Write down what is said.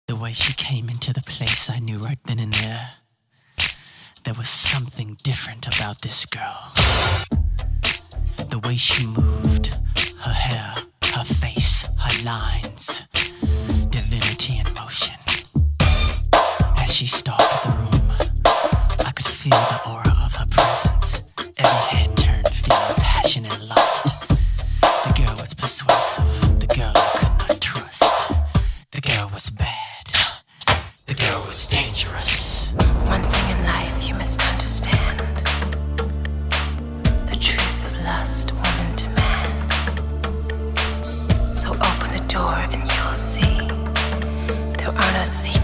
The way she came into the place, I knew right then and there. There was something different about this girl. The way she moved, her hair, her face, her lines, divinity in motion. As she stalked the room, I could feel the aura of her presence. Every head turned, feeling passion and lust. The girl was persuasive, the girl I could not trust. The girl was bad, the girl was dangerous. One thing in life you must understand: the truth of lust, woman to man. So open the door and you'll see there are no secrets.